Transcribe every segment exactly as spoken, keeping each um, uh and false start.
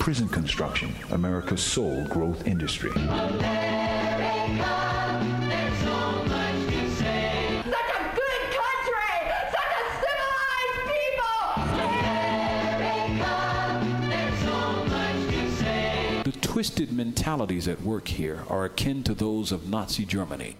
Prison construction, America's sole growth industry. The twisted mentalities at work here are akin to those of Nazi Germany.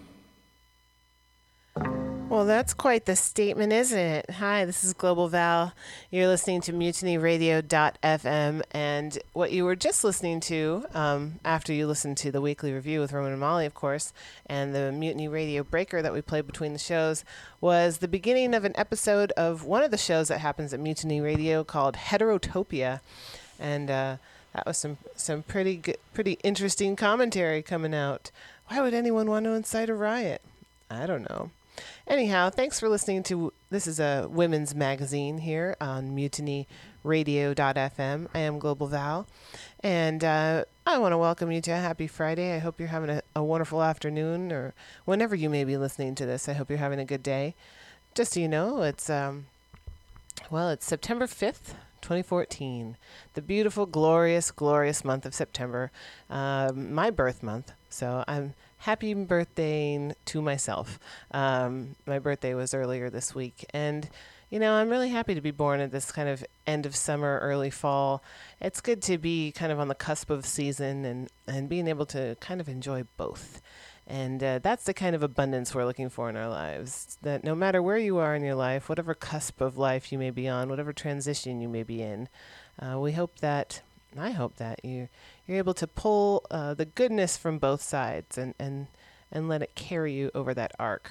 Well, that's quite the statement, isn't it? Hi, this is Global Val. You're listening to mutiny radio dot f m, and what you were just listening to, um, after you listened to the weekly review with Roman and Molly, of course, and the Mutiny Radio breaker that we played between the shows, was the beginning of an episode of one of the shows that happens at Mutiny Radio called Heterotopia, and uh, that was some some pretty good, pretty interesting commentary coming out. Why would anyone want to incite a riot? I don't know. Anyhow, thanks for listening to, this is a women's magazine here on mutiny radio dot f m. I am Global Val, and uh, I want to welcome you to a happy Friday. I hope you're having a, a wonderful afternoon, or whenever you may be listening to this. I hope you're having a good day. Just so you know, it's, um, well, it's September fifth, twenty fourteen, the beautiful, glorious, glorious month of September, um, my birth month. So I'm happy birthday to myself. Um, my birthday was earlier this week, and you know, I'm really happy to be born at this kind of end of summer, early fall. It's good to be kind of on the cusp of season and, and being able to kind of enjoy both. And uh, that's the kind of abundance we're looking for in our lives, that no matter where you are in your life, whatever cusp of life you may be on, whatever transition you may be in, uh, we hope that, I hope that you, you're able to pull uh, the goodness from both sides and, and, and let it carry you over that arc.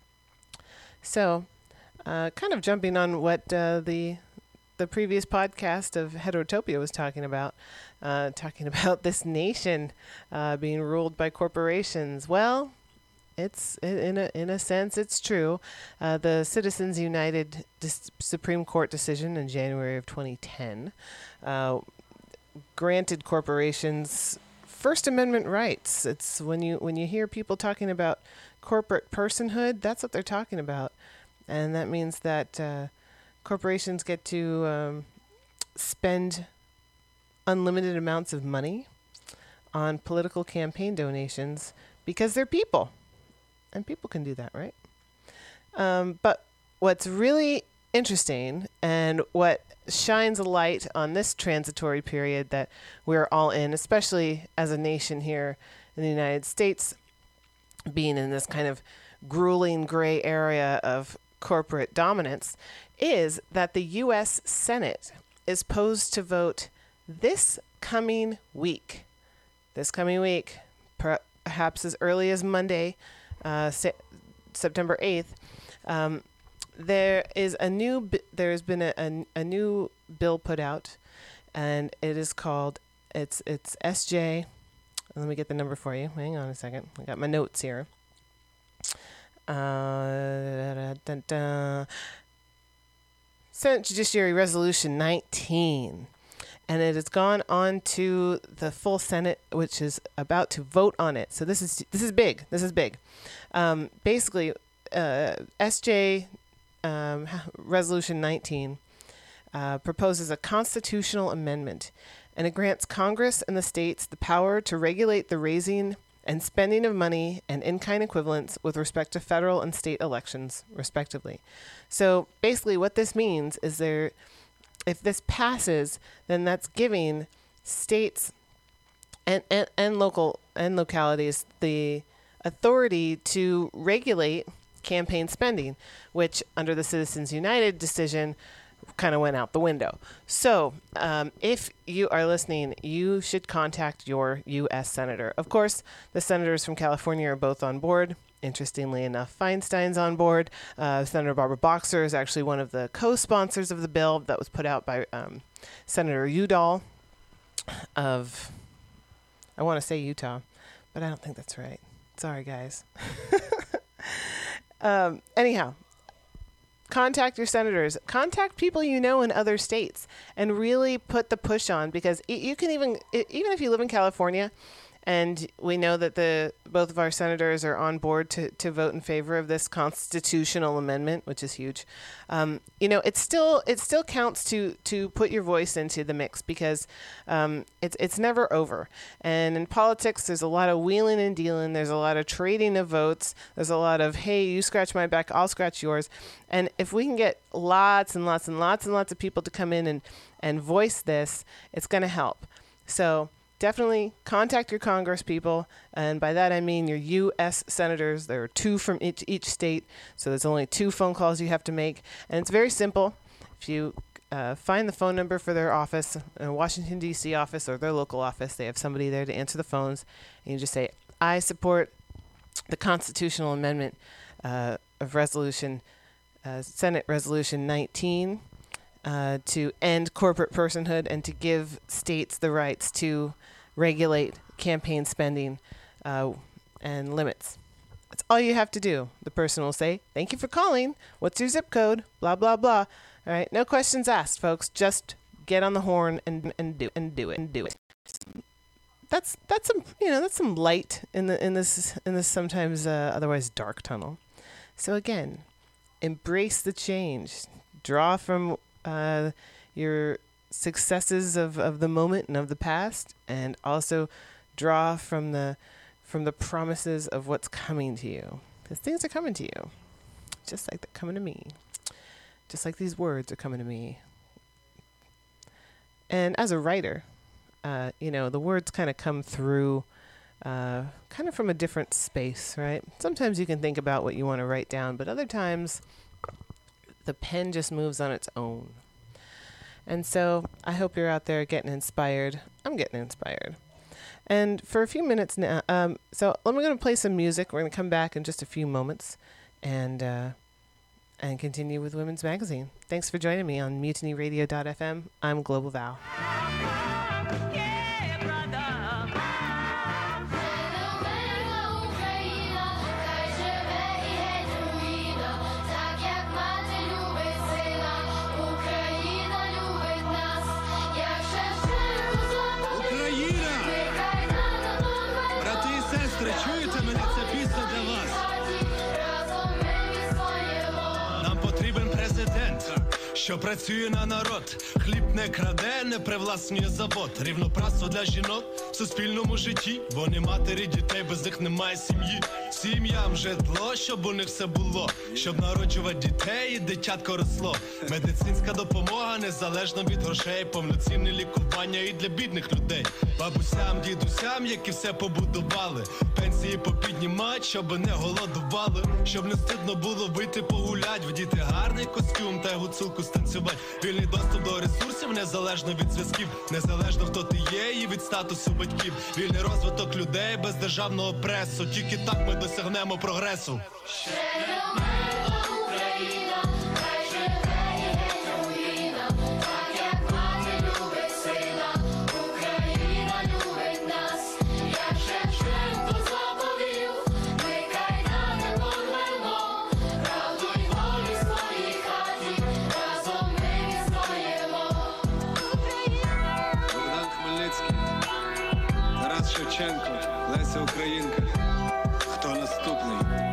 So, uh, kind of jumping on what uh, the the previous podcast of Heterotopia was talking about, uh, talking about this nation uh, being ruled by corporations. Well, it's in a in a sense it's true. Uh, the Citizens United dis- Supreme Court decision in January of twenty ten uh, granted corporations First Amendment rights. It's when you when you hear people talking about corporate personhood, that's what they're talking about, and that means that uh, corporations get to um, spend unlimited amounts of money on political campaign donations because they're people, and people can do that, right? Um, but what's really interesting and what shines a light on this transitory period that we're all in, especially as a nation here in the United States, being in this kind of grueling gray area of corporate dominance, is that the U S Senate is posed to vote this coming week. This coming week, perhaps as early as Monday, uh, se- September eighth, um, there is a new. Bi- there has been a, a, a new bill put out, and it is called. It's it's S J. Let me get the number for you. Hang on a second. I got my notes here. Uh, dun, dun. Senate Judiciary Resolution nineteen, and it has gone on to the full Senate, which is about to vote on it. So this is this is big. This is big. Um, basically, uh, S J um, Resolution nineteen uh, proposes a constitutional amendment, and it grants Congress and the states the power to regulate the raising and spending of money and in-kind equivalents with respect to federal and state elections, respectively. So basically what this means is there, if this passes, then that's giving states and, and, and local and localities the authority to regulate campaign spending, which under the Citizens United decision kind of went out the window. So um, if you are listening, you should contact your U S senator. Of course, the senators from California are both on board. Interestingly enough, Feinstein's on board. Uh, Senator Barbara Boxer is actually one of the co-sponsors of the bill that was put out by um, Senator Udall of, I want to say Utah, but I don't think that's right. Sorry, guys. um, anyhow, contact your senators. Contact people you know in other states and really put the push on, because you can even, even if you live in California And we know that the both of our senators are on board to, to vote in favor of this constitutional amendment, which is huge. Um, you know, it still it still counts to to put your voice into the mix, because um, it's it's never over. And in politics, there's a lot of wheeling and dealing. There's a lot of trading of votes. There's a lot of, hey, you scratch my back, I'll scratch yours. And if we can get lots and lots and lots and lots of people to come in and, and voice this, it's going to help. So definitely contact your Congress people, and by that I mean your U S senators. There are two from each, each state, so there's only two phone calls you have to make, and it's very simple. If you uh, find the phone number for their office, a Washington, D C office or their local office, they have somebody there to answer the phones, and you just say, I support the constitutional amendment uh, of resolution, uh, Senate Resolution nineteen, uh, to end corporate personhood and to give states the rights to regulate campaign spending uh, and limits. That's all you have to do. The person will say, thank you for calling. What's your zip code? Blah, blah, blah. All right. No questions asked, folks. Just get on the horn and, and do and do it and do it. That's that's some you know that's some light in the in this in this sometimes uh, otherwise dark tunnel. So again, embrace the change. Draw from uh, your successes of, of the moment and of the past, and also draw from the from the promises of what's coming to you, because things are coming to you, just like they're coming to me, just like these words are coming to me. And as a writer, uh, you know, the words kind of come through uh, kind of from a different space, right? Sometimes you can think about what you want to write down, but other times the pen just moves on its own. And so I hope you're out there getting inspired. I'm getting inspired. And for a few minutes now, um, so I'm going to play some music. We're going to come back in just a few moments and uh, and continue with Women's Magazine. Thanks for joining me on mutiny radio dot f m. I'm Global Val. Чуєте мене? Це пісня для вас. Нам потрібен президент, що працює на народ. Хліб не краде, не привласнює завод. Рівноправство для жінок в суспільному житті. Вони матері дітей, без них немає сім'ї. Сім'ям житло, щоб у них все було. Щоб народжувати дітей і дитятко росло. Медицинська допомога незалежно від грошей. Повноцінне лікування і для бідних людей. Бабусям, дідусям, які все побудували. Пенсії попіднімать, щоб не голодували. Щоб не стидно було вийти погулять. Вдіти гарний костюм та гуцулку станцювати. Вільний доступ до ресурсів, незалежно від зв'язків. Незалежно хто ти є і від статусу батьків. Вільний розвиток людей без державного пресу. Тільки так ми досягнемо прогресу. Тарас Шевченко, Леся Українка. Хто наступний?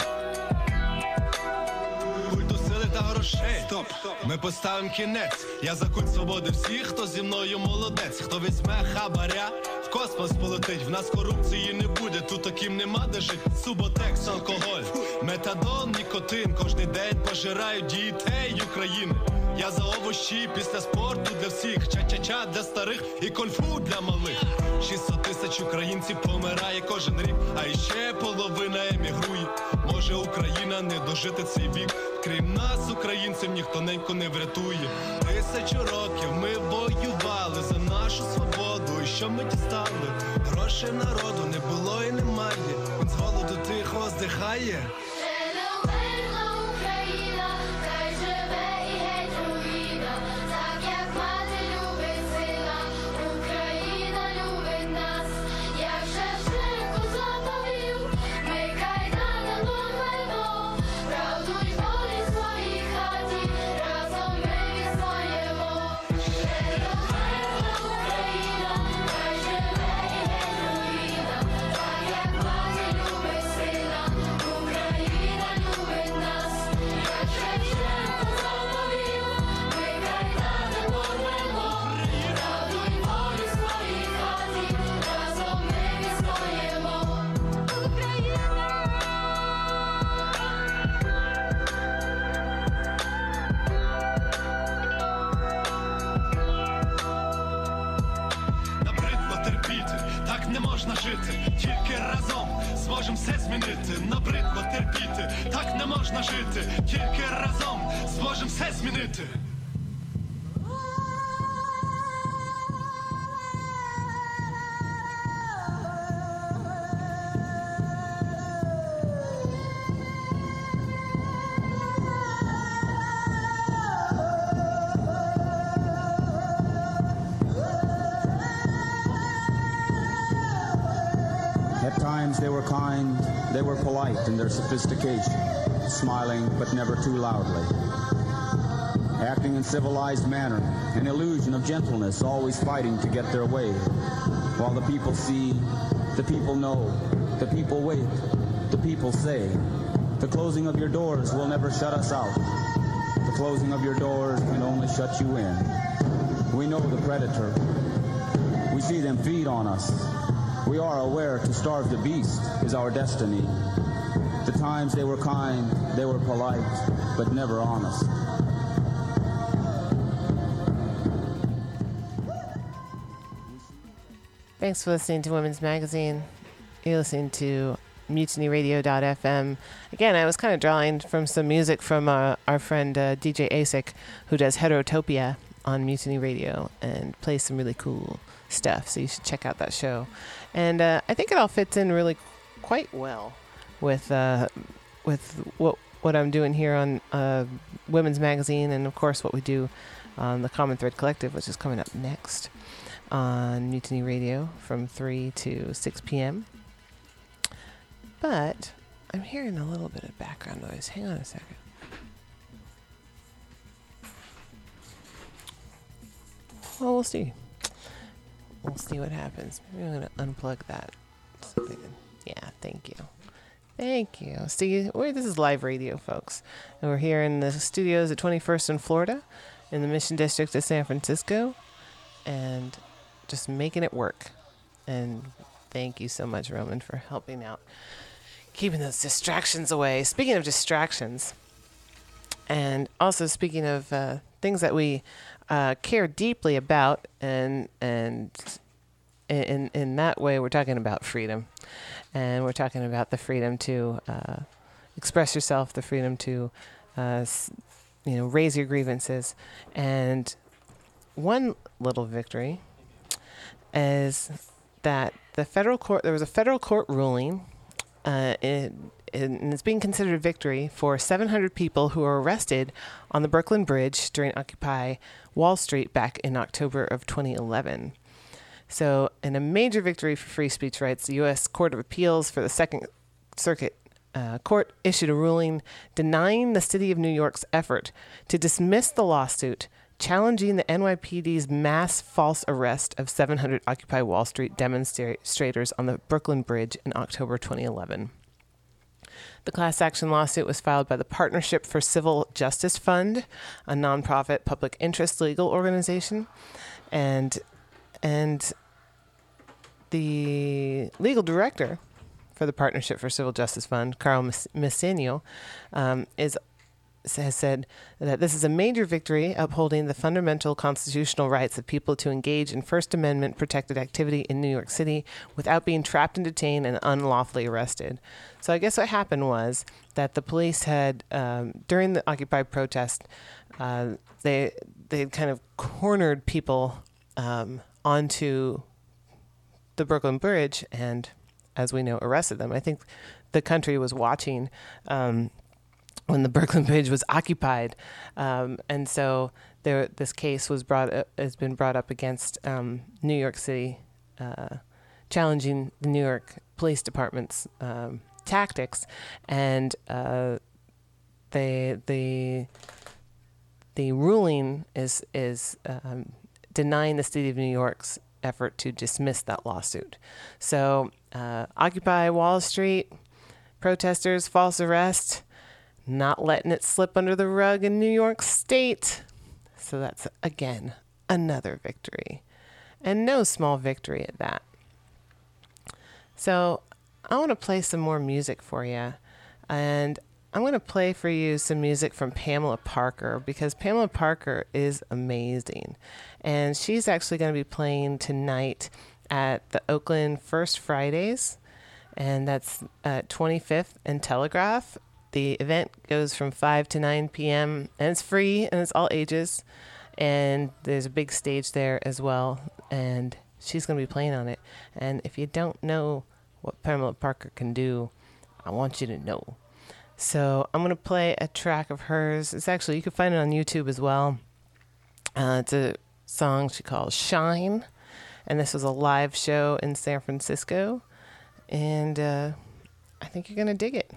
Культу сили та грошей. Стоп. Ми поставимо кінець. Я за культ свободи всіх, хто зі мною молодець. Хто візьме хабаря, в космос полетить. В нас корупції не буде, тут таким нема де жить. Суботекс, алкоголь, метадон, нікотин. Кожний день пожирають дітей України. Я за овощі після спорту для всіх. Ча-ча-ча для старих і конфу для малих. шістсот тисяч українців помирає кожен рік, а іще половина емігрує. Може Україна не дожити цей вік. Крім нас, українців, ніхто ненько не врятує. Тисячу років ми воювали за нашу свободу. І що ми дістали? Грошей народу не було і немає. Він з голоду тихо здихає. жити, тільки разом зможем все змінити. Набридло терпіти, так не можна жити, тільки разом зможем все змінити. At times they were kind, they were polite in their sophistication, smiling but never too loudly. Acting in civilized manner, an illusion of gentleness, always fighting to get their way. While the people see, the people know, the people wait, the people say, the closing of your doors will never shut us out. The closing of your doors can only shut you in. We know the predator. We see them feed on us. We are aware to starve the beast is our destiny. The times they were kind, they were polite, but never honest. Thanks for listening to Women's Magazine. You're listening to mutiny radio dot f m. Again, I was kind of drawing from some music from uh, our friend uh, D J Asik, who does Heterotopia on Mutiny Radio and plays some really cool stuff, so you should check out that show. And uh, I think it all fits in really quite well with uh, with what what I'm doing here on uh, Women's Magazine, and of course what we do on the Common Thread Collective, which is coming up next on Mutiny Radio from three to six p.m. But I'm hearing a little bit of background noise. Hang on a second. Well, we'll see. We'll see what happens. Maybe I'm going to unplug that. So they can, yeah, thank you. Thank you. See, we're, this is live radio, folks. And we're here in the studios at twenty-first in Florida, in the Mission District of San Francisco, and just making it work. And thank you so much, Roman, for helping out, keeping those distractions away. Speaking of distractions, and also speaking of uh, things that we uh, care deeply about, and and in in that way, we're talking about freedom, and we're talking about the freedom to uh, express yourself, the freedom to uh, you know raise your grievances, and one little victory is that the federal court there was a federal court ruling. Uh, it, and it's being considered a victory for seven hundred people who were arrested on the Brooklyn Bridge during Occupy Wall Street back in October of twenty eleven. So, in a major victory for free speech rights, the U S Court of Appeals for the Second Circuit uh, Court issued a ruling denying the City of New York's effort to dismiss the lawsuit challenging the N Y P D's mass false arrest of seven hundred Occupy Wall Street demonstrators on the Brooklyn Bridge in October twenty eleven. The class action lawsuit was filed by the Partnership for Civil Justice Fund, a nonprofit public interest legal organization, and and the legal director for the Partnership for Civil Justice Fund, Carl Messenio, um, is has said that this is a major victory upholding the fundamental constitutional rights of people to engage in First Amendment protected activity in New York City without being trapped and detained and unlawfully arrested. So I guess what happened was that the police had, um, during the Occupy protest, uh, they they had kind of cornered people um, onto the Brooklyn Bridge and, as we know, arrested them. I think the country was watching um, when the Brooklyn Bridge was occupied, um, and so there, this case was brought up, has been brought up against um, New York City, uh, challenging the New York Police Department's um, tactics, and uh, they the the ruling is is um, denying the City of New York's effort to dismiss that lawsuit. So, uh, Occupy Wall Street, protesters, false arrest. Not letting it slip under the rug in New York State. So that's, again, another victory. And no small victory at that. So I want to play some more music for you. And I'm going to play for you some music from Pamela Parker, because Pamela Parker is amazing. And she's actually going to be playing tonight at the Oakland First Fridays, and that's at twenty-fifth and Telegraph. The event goes from five to nine p.m., and it's free, and it's all ages, and there's a big stage there as well, and she's going to be playing on it. And if you don't know what Pamela Parker can do, I want you to know. So I'm going to play a track of hers. It's actually, you can find it on YouTube as well. Uh, it's a song she calls Shine, and this was a live show in San Francisco, and uh, I think you're going to dig it.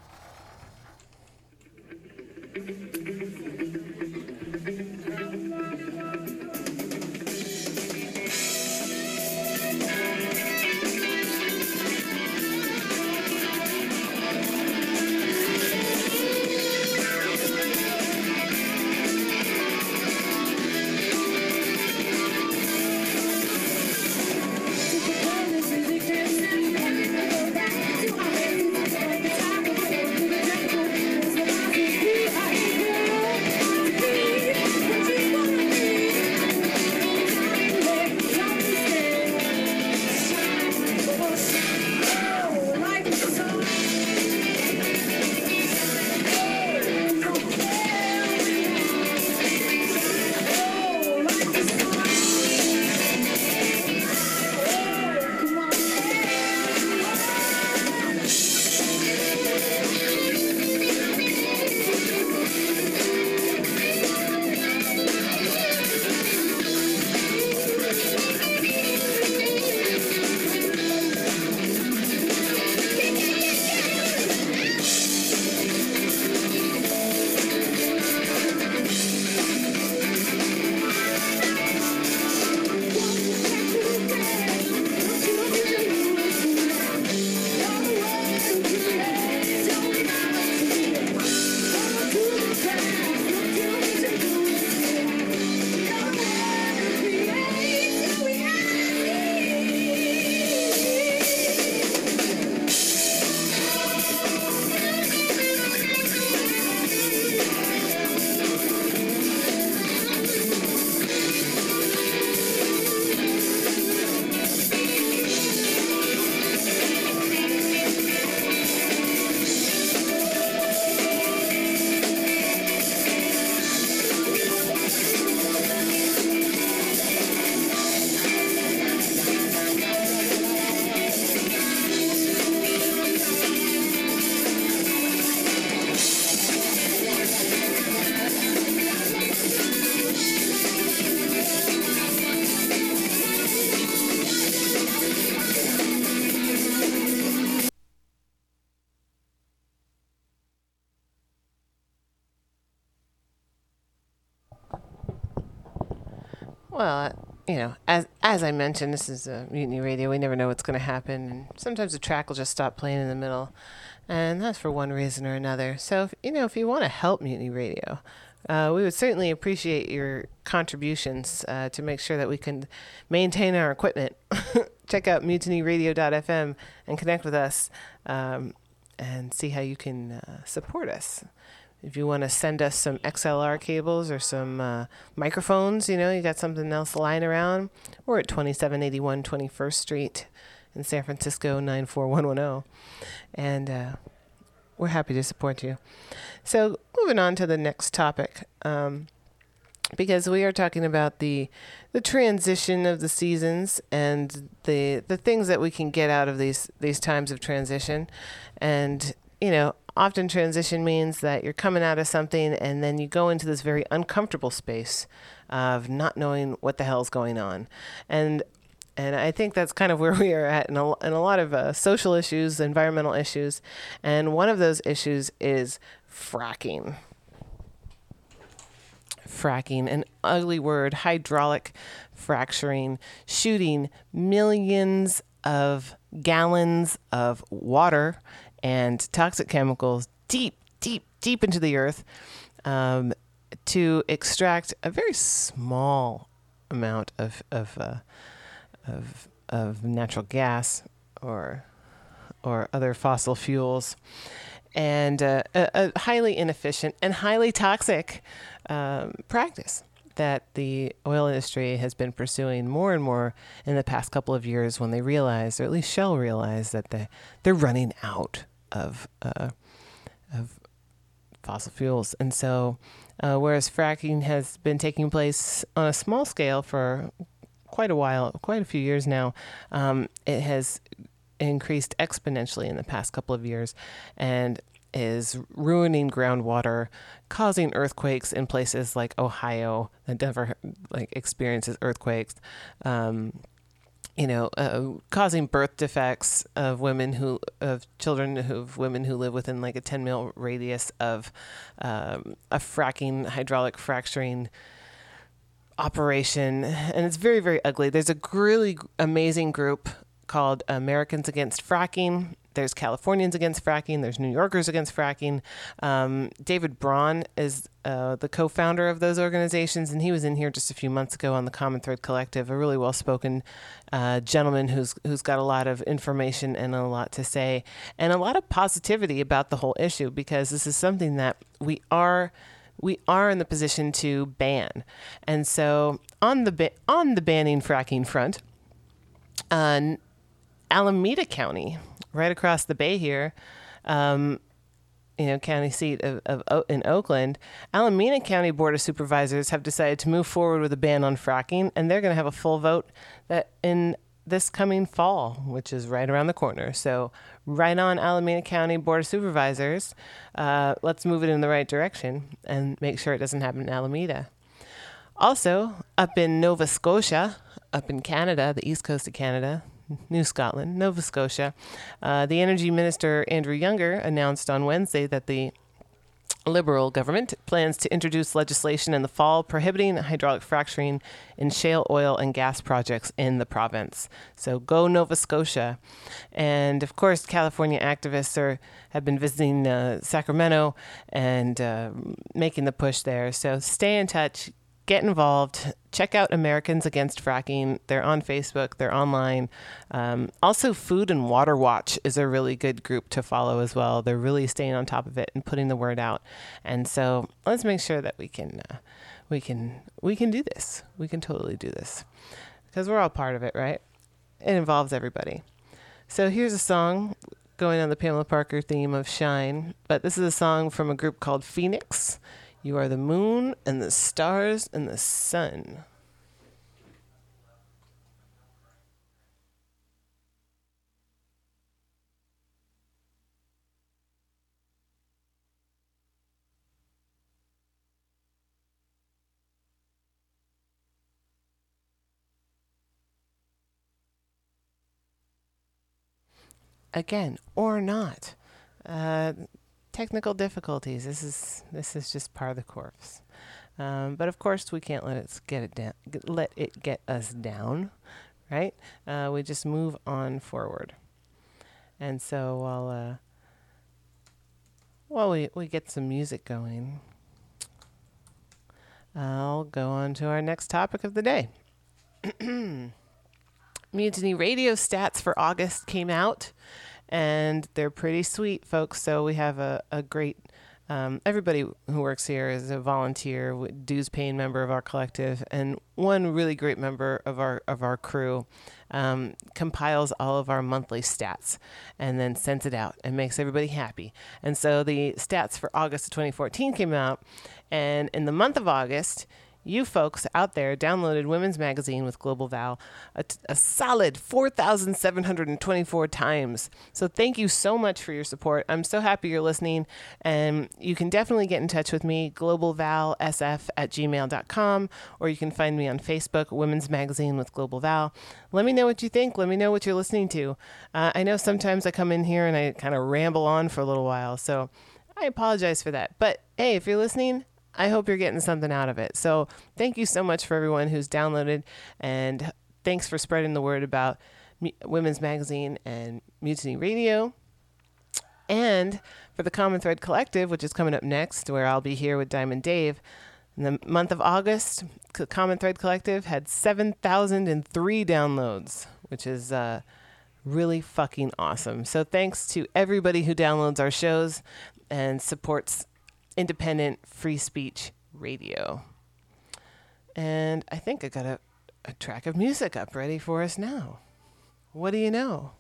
Well, you know, as as I mentioned, this is a Mutiny Radio. We never know what's going to happen, and sometimes the track will just stop playing in the middle, and that's for one reason or another. So, if, you know, if you want to help Mutiny Radio, uh, we would certainly appreciate your contributions uh, to make sure that we can maintain our equipment. Check out mutiny radio dot f m and connect with us, um, and see how you can uh, support us. If you want to send us some X L R cables or some uh, microphones, you know, you got something else lying around, we're at twenty-seven eighty-one twenty-first Street in San Francisco, nine four one one zero. And uh, we're happy to support you. So moving on to the next topic, um, because we are talking about the the transition of the seasons and the the things that we can get out of these these times of transition. And, you know, often transition means that you're coming out of something and then you go into this very uncomfortable space of not knowing what the hell's going on. And and I think that's kind of where we are at in a, in a lot of uh, social issues, environmental issues. And one of those issues is fracking. Fracking, an ugly word, hydraulic fracturing, shooting millions of gallons of water and toxic chemicals deep, deep, deep into the earth um, to extract a very small amount of of, uh, of of natural gas or or other fossil fuels, and uh, a, a highly inefficient and highly toxic um, practice that the oil industry has been pursuing more and more in the past couple of years when they realize, or at least Shell realized, that they, they're running out of uh, of fossil fuels. And so uh, whereas fracking has been taking place on a small scale for quite a while, quite a few years now, um, it has increased exponentially in the past couple of years and is ruining groundwater, causing earthquakes in places like Ohio that never like experiences earthquakes, um, you know, uh, causing birth defects of women who, of children who, of women who live within like a ten mile radius of um, a fracking, hydraulic fracturing operation. And it's very, very ugly. There's a really amazing group called Americans Against Fracking. There's Californians Against Fracking. There's New Yorkers Against Fracking. Um, David Braun is uh, the co-founder of those organizations, and he was in here just a few months ago on the Common Thread Collective, a really well-spoken uh, gentleman who's who's got a lot of information and a lot to say, and a lot of positivity about the whole issue, because this is something that we are we are in the position to ban. And so on the ba- on the banning fracking front, uh, Alameda County, right across the bay here, um, you know, county seat of, of in Oakland, Alameda County Board of Supervisors have decided to move forward with a ban on fracking, and they're going to have a full vote that in this coming fall, which is right around the corner. So right on, Alameda County Board of Supervisors. Uh, let's move it in the right direction and make sure it doesn't happen in Alameda. Also, up in Nova Scotia, up in Canada, the east coast of Canada, New Scotland, Nova Scotia, uh, the Energy Minister, Andrew Younger, announced on Wednesday that the Liberal government plans to introduce legislation in the fall prohibiting hydraulic fracturing in shale oil and gas projects in the province. So go Nova Scotia. And of course, California activists are have been visiting uh, Sacramento and uh, making the push there. So stay in touch. Get involved. Check out Americans Against Fracking. They're on Facebook. They're online. Um, also, Food and Water Watch is a really good group to follow as well. They're really staying on top of it and putting the word out. And so let's make sure that we can, uh, we can, we can do this. We can totally do this because we're all part of it, right? It involves everybody. So here's a song going on the Pamela Parker theme of Shine, but this is a song from a group called Phoenix. You are the moon and the stars and the sun. Again, or not. Uh, technical difficulties. This is this is just part of the course. Um, but of course, we can't let it get it down. Let it get us down, right? Uh, we just move on forward. And so while uh, while we we get some music going, I'll go on to our next topic of the day. Mutiny Radio stats for August came out, and they're pretty sweet, folks. So we have a, a great, um, everybody who works here is a volunteer, dues paying member of our collective, and one really great member of our of our crew um, compiles all of our monthly stats and then sends it out and makes everybody happy. And so the stats for August of twenty fourteen came out, and in the month of August, you folks out there downloaded Women's Magazine with Global Val a, t- a solid four thousand seven hundred twenty-four times. So thank you so much for your support. I'm so happy you're listening. And you can definitely get in touch with me, globalvalsf at gmail dot com, or you can find me on Facebook, Women's Magazine with Global Val. Let me know what you think. Let me know what you're listening to. Uh, I know sometimes I come in here and I kind of ramble on for a little while, so I apologize for that. But hey, if you're listening, I hope you're getting something out of it. So thank you so much for everyone who's downloaded, and thanks for spreading the word about M- Women's Magazine and Mutiny Radio. And for the Common Thread Collective, which is coming up next, where I'll be here with Diamond Dave. In the month of August, the Common Thread Collective had seven thousand three downloads, which is uh, really fucking awesome. So thanks to everybody who downloads our shows and supports independent free speech radio. And I think I got a, a track of music up ready for us now. What do you know?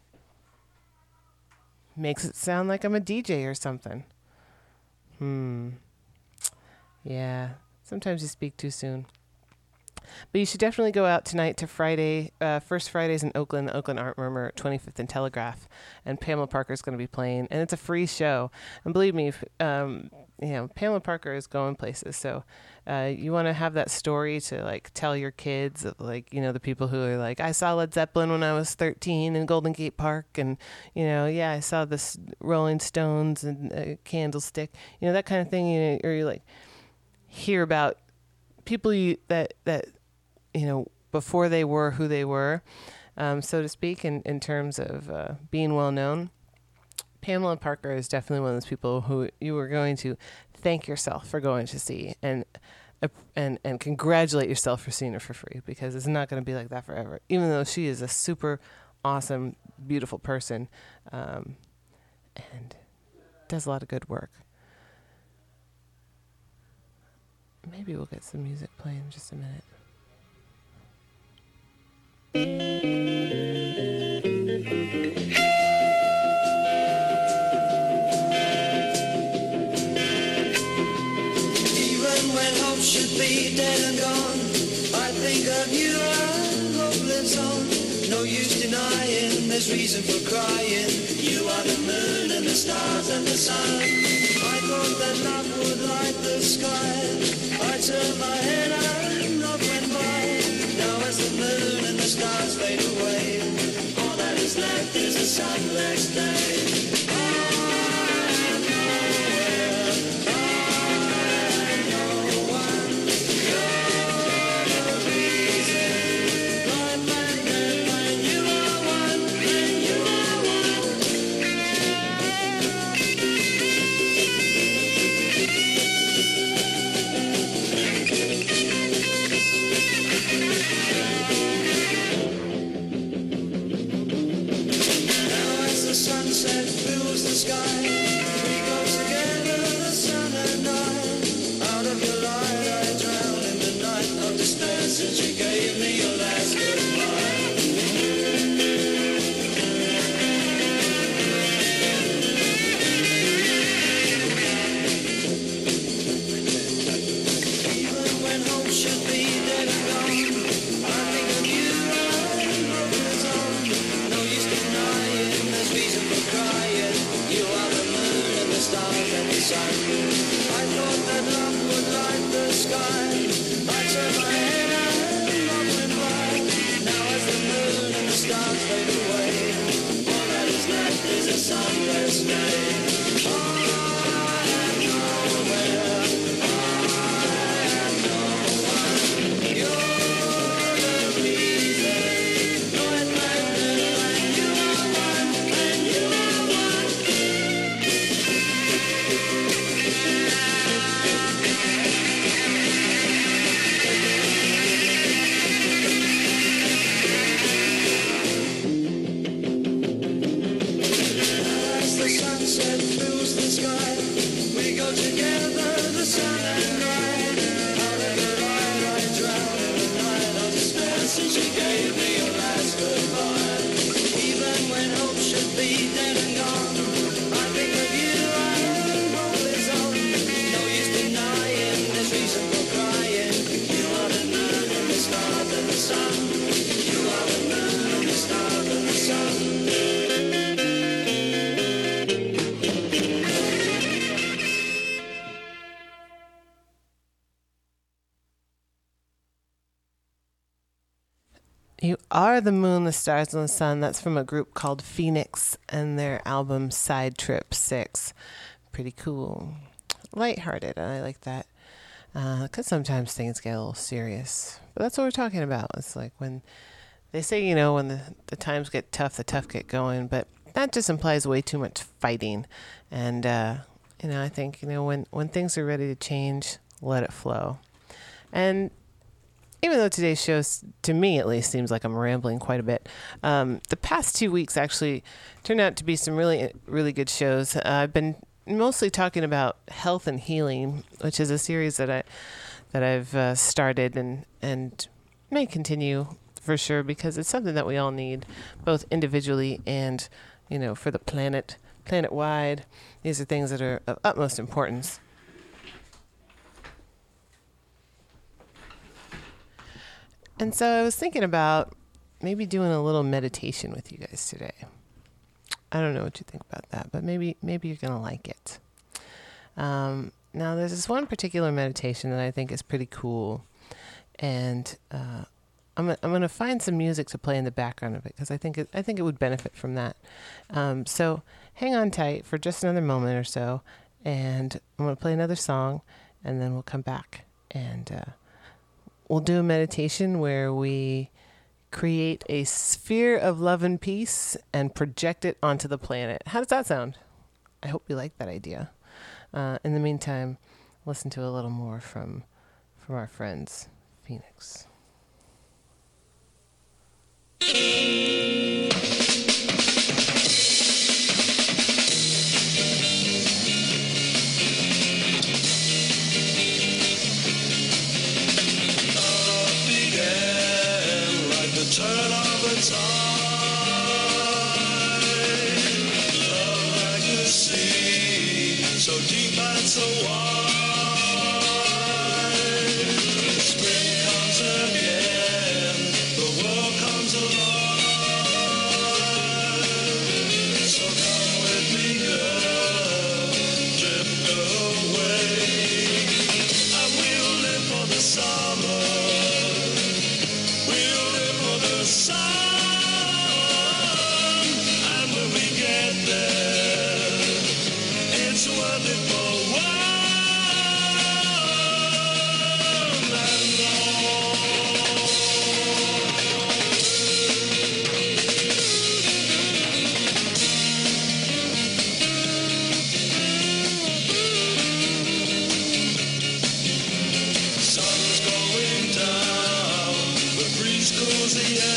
Makes it sound like I'm a D J or something. Hmm. Yeah. Sometimes you speak too soon. But you should definitely go out tonight to Friday, uh, First Fridays in Oakland, the Oakland Art Murmur at twenty-fifth and Telegraph. And Pamela Parker is going to be playing. And it's a free show. And believe me, if, um, you know, Pamela Parker is going places. So uh, you want to have that story to, like, tell your kids, of, like, you know, the people who are like, I saw Led Zeppelin when I was thirteen in Golden Gate Park. And, you know, yeah, I saw the Rolling Stones and uh, Candlestick. You know, that kind of thing. You know, or you, like, hear about people you, that, that, you know, before they were who they were, um, so to speak, in, in terms of uh, being well known. Pamela Parker is definitely one of those people who you are going to thank yourself for going to see and uh, and and congratulate yourself for seeing her for free, because it's not going to be like that forever. Even though she is a super awesome, beautiful person, um, and does a lot of good work. Maybe we'll get some music playing in just a minute. Even when hope should be dead and gone, I think of you and hope lives on. No use denying there's reason for crying. You are the moon and the stars and the sun. I thought that love would light the sky. I turned my head and love went by. Now as the moon and the stars fade away, all that is left is a sunless day. You Are the Moon, the Stars, and the Sun. That's from a group called Phoenix and their album Side Trip six. Pretty cool. Lighthearted, and I like that. Because uh, sometimes things get a little serious. But that's what we're talking about. It's like when they say, you know, when the, the times get tough, the tough get going. But that just implies way too much fighting. And, uh, you know, I think, you know, when, when things are ready to change, let it flow. And even though today's show, to me at least, seems like I'm rambling quite a bit, um, the past two weeks actually turned out to be some really, really good shows. Uh, I've been mostly talking about health and healing, which is a series that I that I've uh, started and and may continue for sure, because it's something that we all need, both individually and, you know, for the planet, planet wide. These are things that are of utmost importance. And so I was thinking about maybe doing a little meditation with you guys today. I don't know what you think about that, but maybe maybe you're going to like it. Um, now, there's this one particular meditation that I think is pretty cool. And uh, I'm, I'm going to find some music to play in the background of it, because I think it, I think it would benefit from that. Um, so hang on tight for just another moment or so, and I'm going to play another song, and then we'll come back. And uh, we'll do a meditation where we create a sphere of love and peace and project it onto the planet. How does that sound? I hope you like that idea. Uh, in the meantime, listen to a little more from from our friends, Phoenix. Turn of the tide, love like the sea, so deep and so wide. Spring comes again, the world comes alive. So come with me, girl, drift away, and we'll live for the summer. The sun, and when we get there, it's a wonderful sun's going down, the breeze cools the air.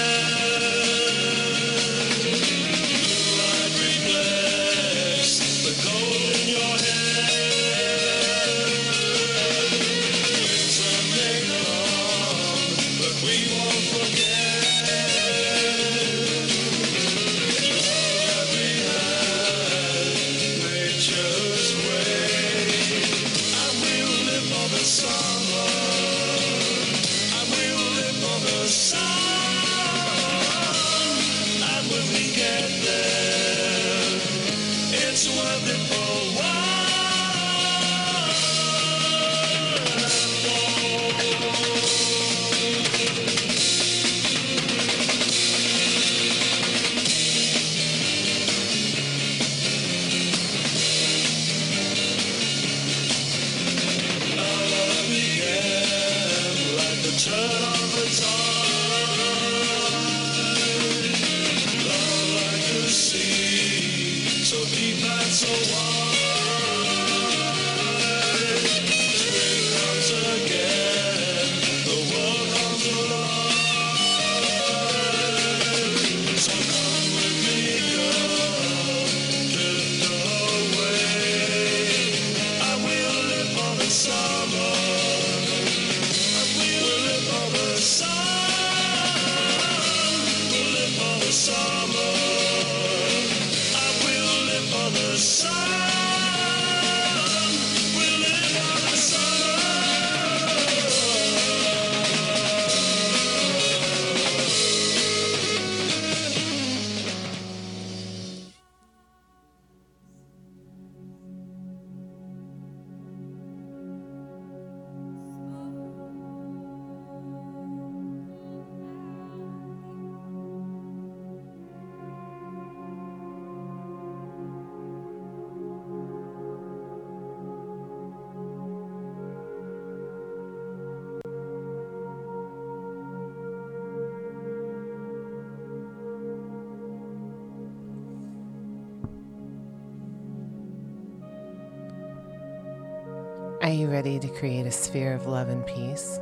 Are you ready to create a sphere of love and peace?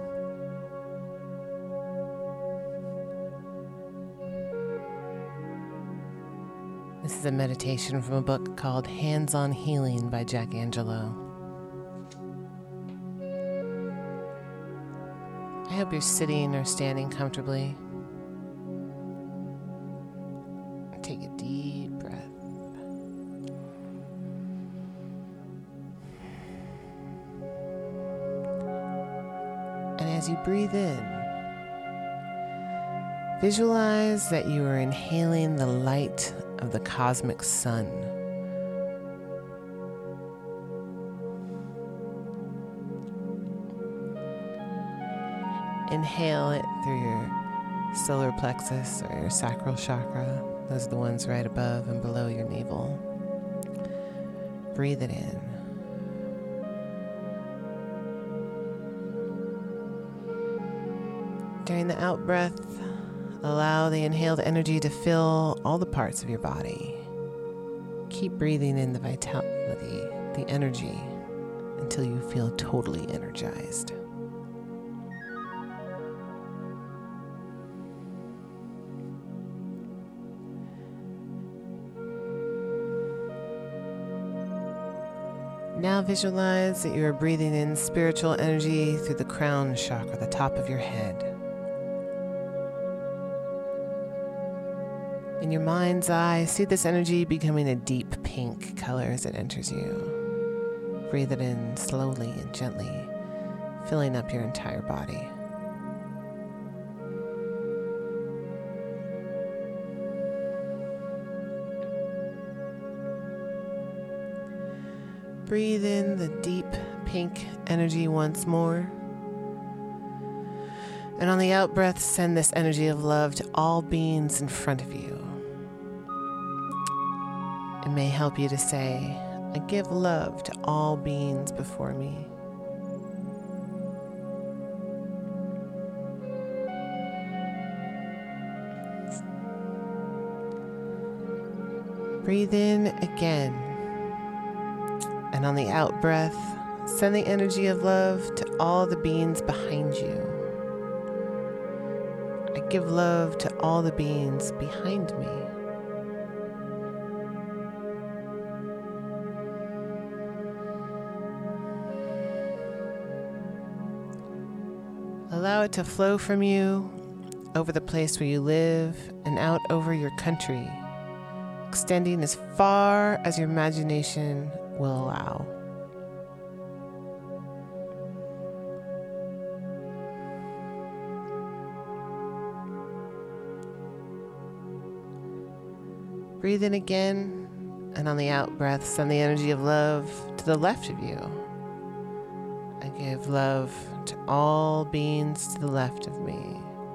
This is a meditation from a book called Hands on Healing by Jack Angelo. I hope you're sitting or standing comfortably. Take a deep breath. And as you breathe in, visualize that you are inhaling the light of the cosmic sun. Inhale it through your solar plexus or your sacral chakra. Those are the ones right above and below your navel. Breathe it in. During the out breath, allow the inhaled energy to fill all the parts of your body. Keep breathing in the vitality, the energy, until you feel totally energized. Now visualize that you are breathing in spiritual energy through the crown chakra, the top of your head. In your mind's eye, see this energy becoming a deep pink color as it enters you. Breathe it in slowly and gently, filling up your entire body. Breathe in the deep pink energy once more. And on the out breath, send this energy of love to all beings in front of you. It may help you to say, I give love to all beings before me. Breathe in again. And on the out breath, send the energy of love to all the beings behind you. I give love to all the beings behind me. Allow it to flow from you over the place where you live and out over your country, extending as far as your imagination will allow. Breathe in again, and on the out breath, send the energy of love to the left of you. I give love to all beings to the left of me.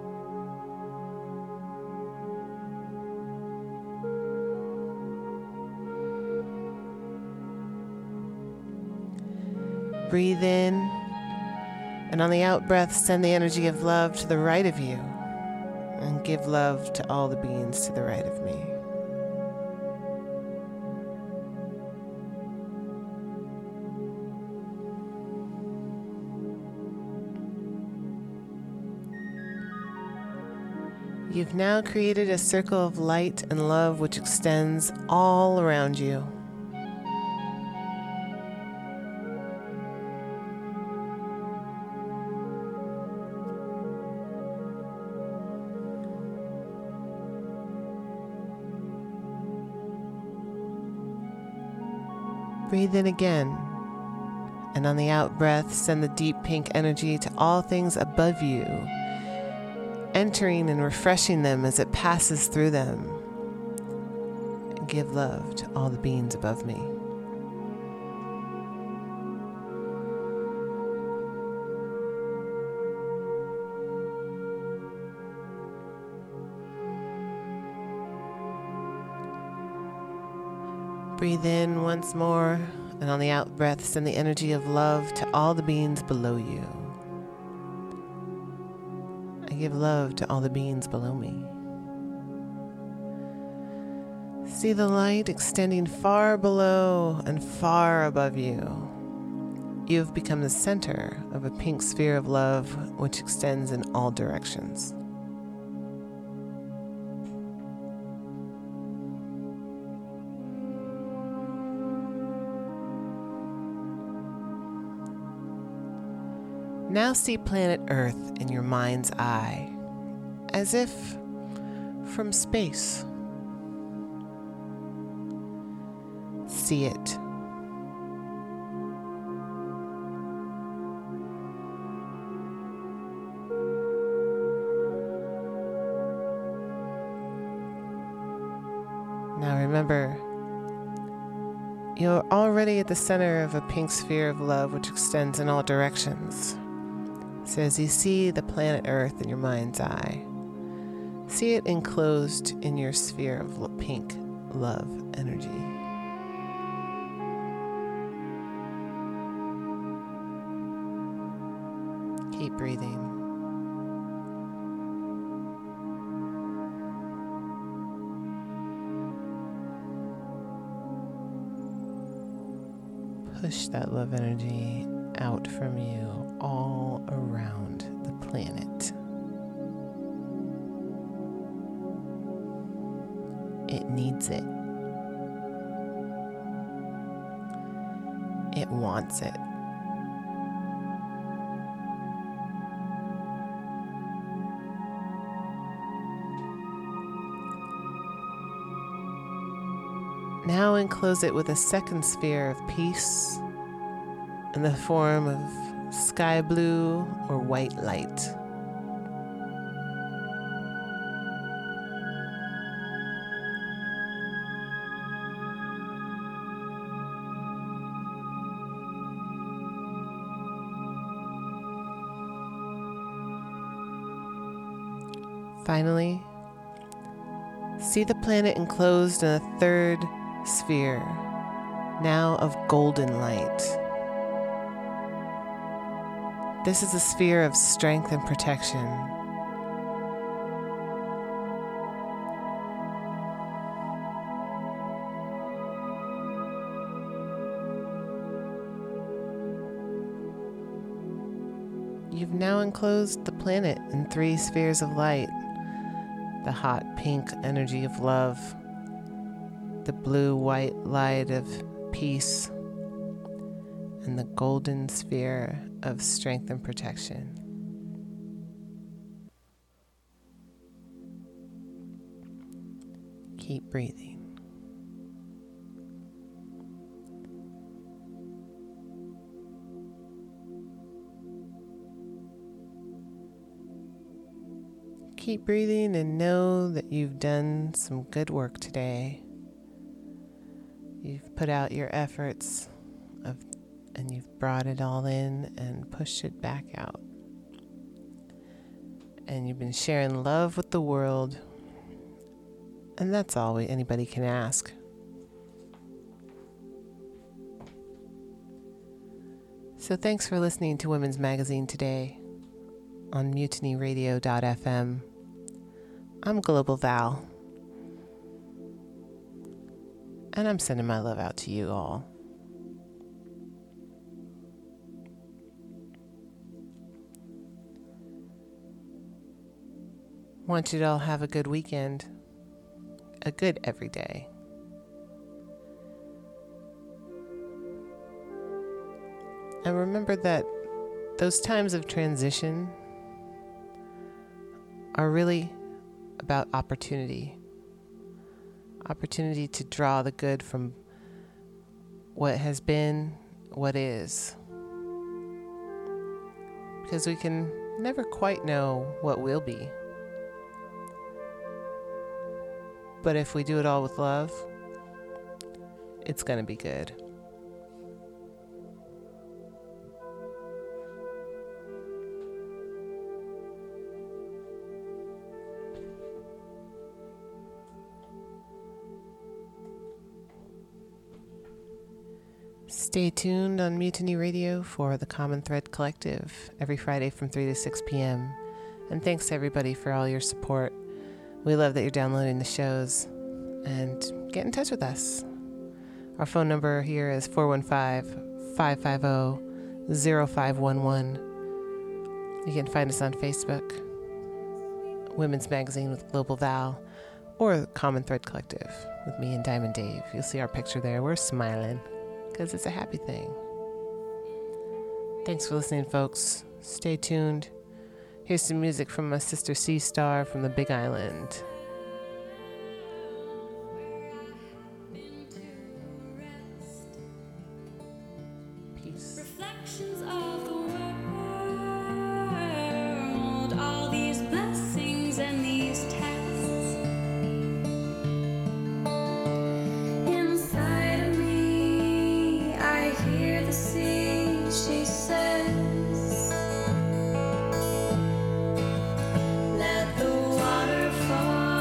Breathe in, and on the out breath, send the energy of love to the right of you, and give love to all the beings to the right of me. You've now created a circle of light and love which extends all around you. Breathe in again, and on the out breath, send the deep pink energy to all things above you, entering and refreshing them as it passes through them. And give love to all the beings above me. Breathe in once more, and on the out breath, send the energy of love to all the beings below you. I give love to all the beings below me. See the light extending far below and far above you. You have become the center of a pink sphere of love which extends in all directions. Now see planet Earth in your mind's eye, as if from space. See it. Now remember, you're already at the center of a pink sphere of love which extends in all directions. So as you see the planet Earth in your mind's eye, see it enclosed in your sphere of lo- pink love energy. Keep breathing. Push that love energy out from you all around the planet. It needs it. It wants it. Now enclose it with a second sphere of peace in the form of sky blue or white light. Finally, see the planet enclosed in a third sphere, now of golden light. This is a sphere of strength and protection. You've now enclosed the planet in three spheres of light: the hot pink energy of love, the blue-white light of peace, and the golden sphere of strength and protection. Keep breathing. Keep breathing and know that you've done some good work today. You've put out your efforts of, and you've brought it all in and pushed it back out. And you've been sharing love with the world. And that's all we, anybody can ask. So thanks for listening to Women's Magazine today on mutiny radio dot f m. I'm Global Val. And I'm sending my love out to you all. Want you to all have a good weekend. A good every day. And remember that those times of transition are really about opportunity. Opportunity to draw the good from what has been, what is. Because we can never quite know what will be. But if we do it all with love, it's going to be good. Stay tuned on Mutiny Radio for the Common Thread Collective every Friday from three to six p.m. And thanks to everybody for all your support. We love that you're downloading the shows. And get in touch with us. Our phone number here is four one five, five five zero, zero five one one. You can find us on Facebook, Women's Magazine with Global Val, or Common Thread Collective with me and Diamond Dave. You'll see our picture there. We're smiling because it's a happy thing. Thanks for listening, folks. Stay tuned. Here's some music from my sister Sea Star from the Big Island. Peace. Reflections of the world, all these blessings and these tests inside of me. I hear the sea, she says. Let the water fall.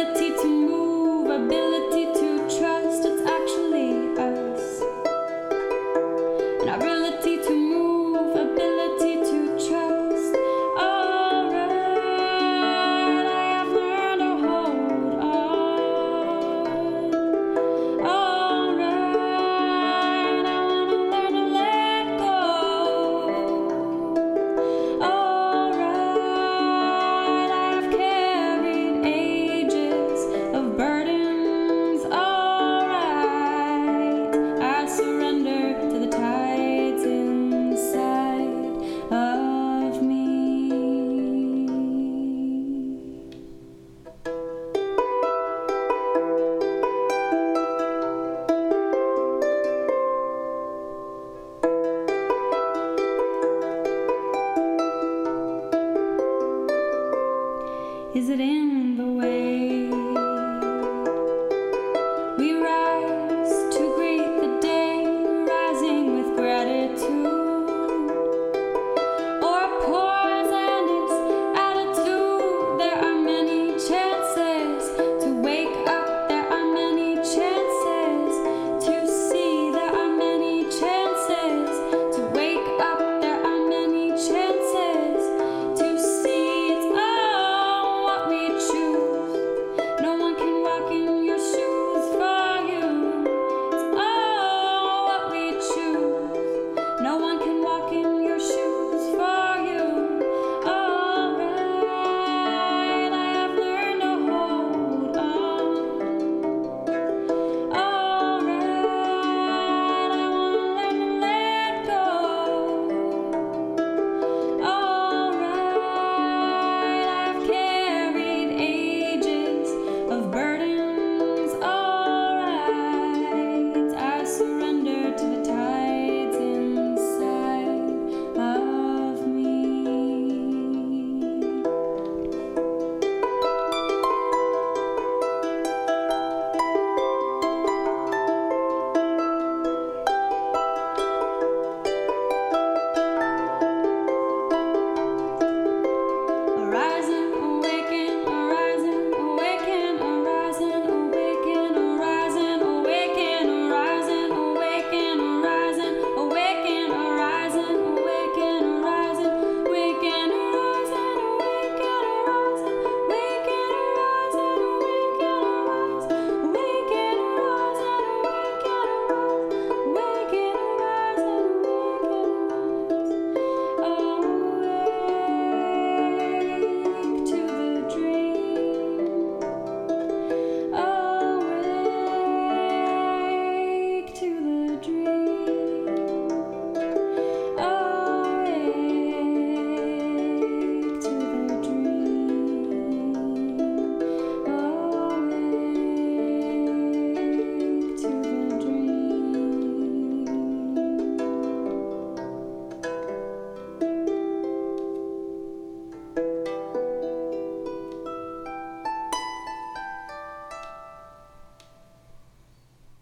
ability to